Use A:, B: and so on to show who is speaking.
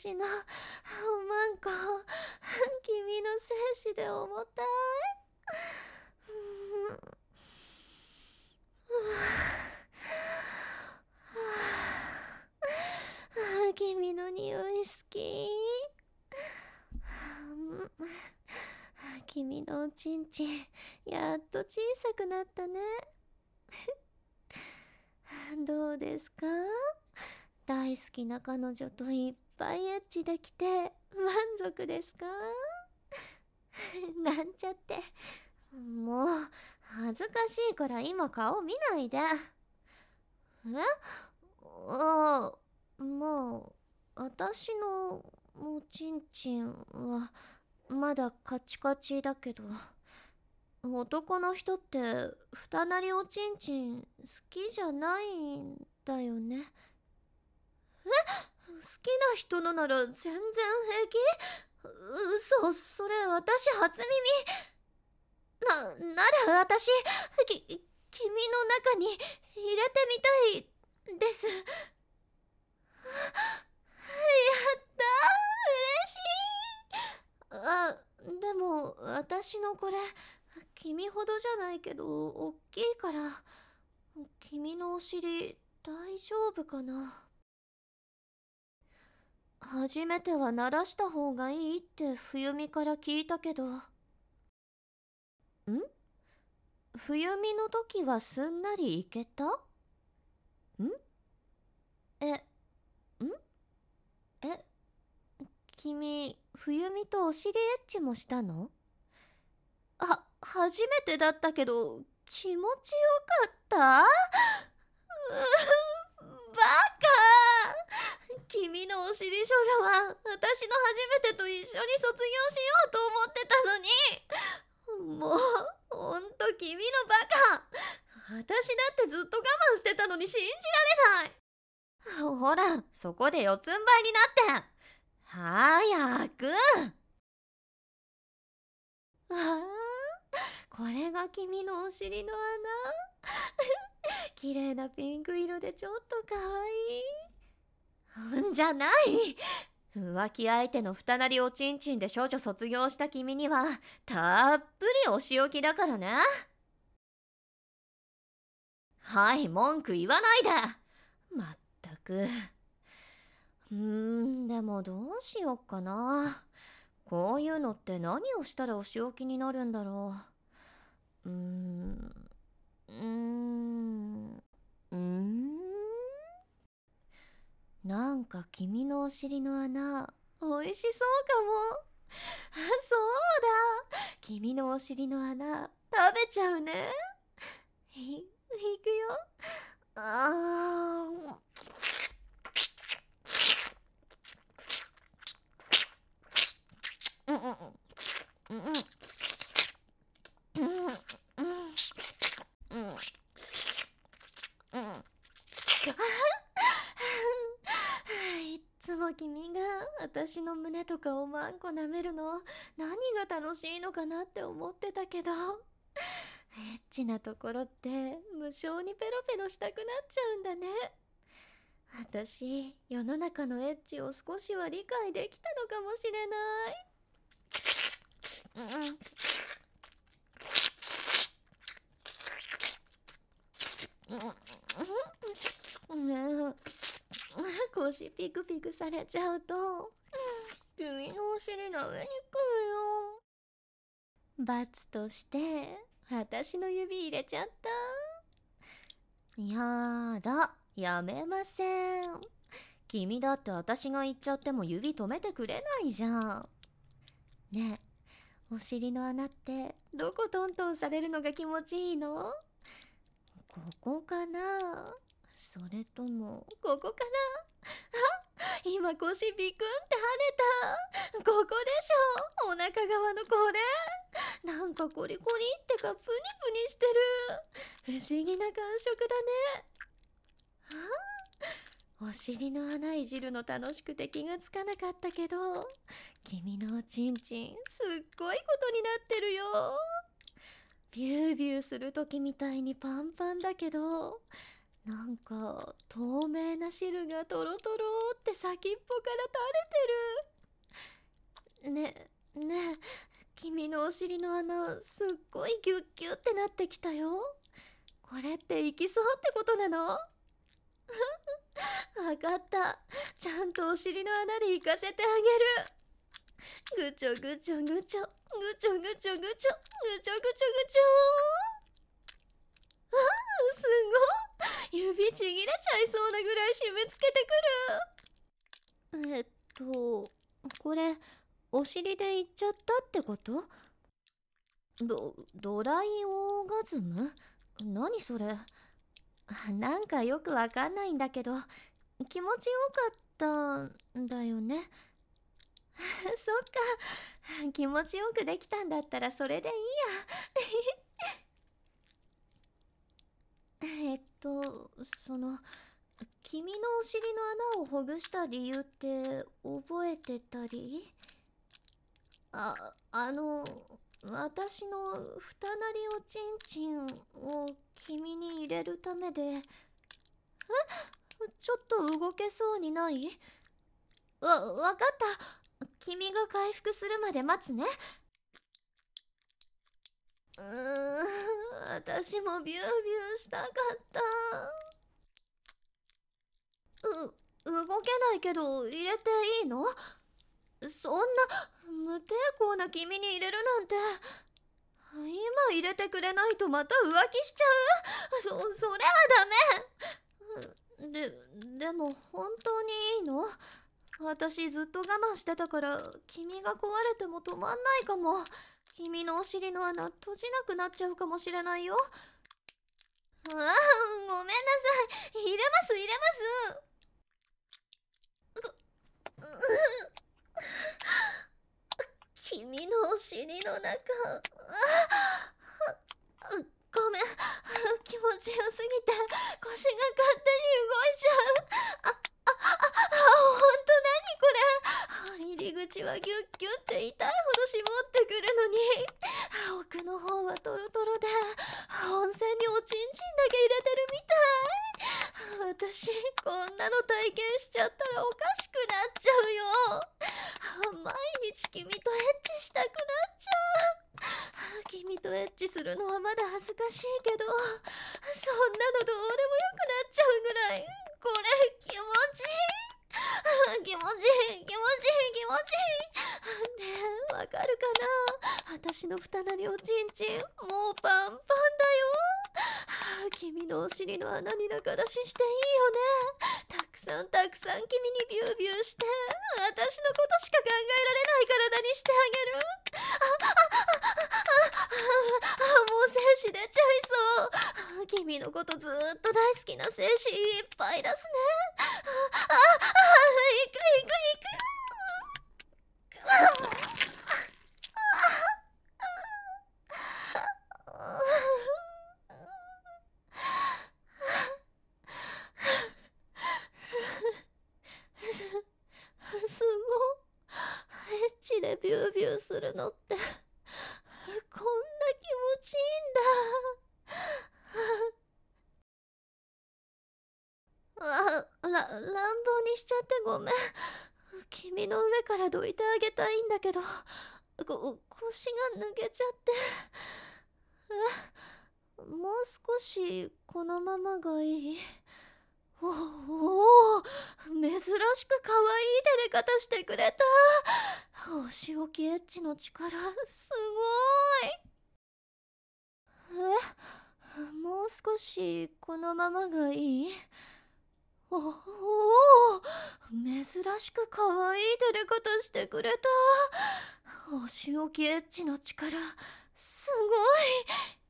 A: 私のおまんこ、君の精子で重たい。君の匂い好き。君のおちんちん、やっと小さくなったね。どうですか？大好きな彼女といっぱいエッチできて満足ですか？なんちゃって。もう恥ずかしいから今顔見ないで。ああ、まあ私のおちんちんはまだカチカチだけど、男の人って二なりおちんちん好きじゃないんだよね。好きな人のなら全然平気？嘘、それ私初耳。なら私、君の中に入れてみたいです。やったー、嬉しい。あ、でも私のこれ君ほどじゃないけど大きいから、君のお尻大丈夫かな？初めては慣らした方がいいって冬美から聞いたけど。冬美の時はすんなりいけた？え、え、君、冬美とお尻エッチもしたの？初めてだったけど、気持ちよかった？バカ！君のお尻少女は私の初めてと一緒に卒業しようと思ってたのに。もうほんと君のバカ。私だってずっと我慢してたのに信じられない。ほら、そこで四つん這いになって。早く。これが君のお尻の穴？綺麗なピンク色でちょっとかわいい。じゃない。浮気相手の二なりおちんちんで少女卒業した君にはたっぷりお仕置きだからね。はい、文句言わないで。まったく。でもどうしよっかな。こういうのって何をしたらお仕置きになるんだろう。なんか君のお尻の穴、おいしそうかも。そうだ、君のお尻の穴食べちゃうね。いくよ。あーうんうんうんうんうんうんいっつも君が私の胸とかをまんこ舐めるの何が楽しいのかなって思ってたけど、エッチなところって無性にペロペロしたくなっちゃうんだね。私、世の中のエッチを少しは理解できたのかもしれない。腰ピクピクされちゃうと君のお尻舐めにくいよ。罰として私の指入れちゃった。やだ、やめません。君だって私が言っちゃっても指止めてくれないじゃん。ねえ、お尻の穴ってどこトントンされるのが気持ちいいの？ここかな？それともここかな？今腰ビクンって跳ねた。ここでしょ、お腹側のこれ。なんかコリコリってかプニプニしてる。不思議な感触だね。お尻の穴いじるの楽しくて気がつかなかったけど、君のおちんちんすっごいことになってるよ。ビュービューする時みたいにパンパンだけど、 なんか透明な汁がトロトロって先っぽから垂れてる。ねえ、君のお尻の穴すっごいギュッギュッってなってきたよ。これっていきそうってことなの？わかった。ちゃんとお尻の穴で行かせてあげる。ぐちょぐちょぐちょ、ぐちょぐちょぐちょ、ぐちょぐちょぐちょ。すごい、指ちぎれちゃいそうなぐらい締め付けてくる。これお尻で行っちゃったってこと？ドライオーガズム？何それ？なんかよくわかんないんだけど、気持ちよかったんだよね。そっか、気持ちよくできたんだったらそれでいいや。その、君のお尻の穴をほぐした理由って覚えてたり？私の二なりおちんちんを君に入れるためで。ちょっと動けそうにない？わかった。君が回復するまで待つね。私もビュービューしたかった。動けないけど入れていいの？そんな無抵抗な君に入れるなんて。今入れてくれないとまた浮気しちゃう。それはダメ。でも本当にいいの？私ずっと我慢してたから君が壊れても止まんないかも。君のお尻の穴閉じなくなっちゃうかもしれないよ。ごめんなさい。入れます入れます。君のお尻の中、ごめん、気持ちよすぎて腰が勝手に動いちゃう。ほんと何これ。入り口はギュッギュッて痛いほど絞ってくるのに、奥の方はトロトロで温泉におちんちんだけ入れてるみたい。私こんなの体験しちゃったらおかしくなっちゃうよ。毎日君とエッチしたくなっちゃう。君とエッチするのはまだ恥ずかしいけど、そんなのどうでもよくなっちゃうぐらいこれ気持ちいい。気持ちいい気持ちいい気持ちいい。ねえ、わかるかな？私の二なりおちんちんもうパンパンだよ。君のお尻の穴に仲出ししていいよね。たくさんたくさん君にビュービューして、私のことしか考えられない体にしてあげる。もう精子出ちゃいそう。君のことずーっと大好きな精子いっぱい出すね。行く行く行く。すごい。エッチでビュービューするのってこんな気持ちいいんだ。乱暴にしちゃってごめん。君の上からどいてあげたいんだけど、腰が抜けちゃって。もう少しこのままがいい？おお、珍しく可愛い照れ方してくれた。お仕置きエッチの力すごい。もう少しこのままがいい？おお、珍しく可愛い照れ方してくれた。お仕置きエッチの力すごい。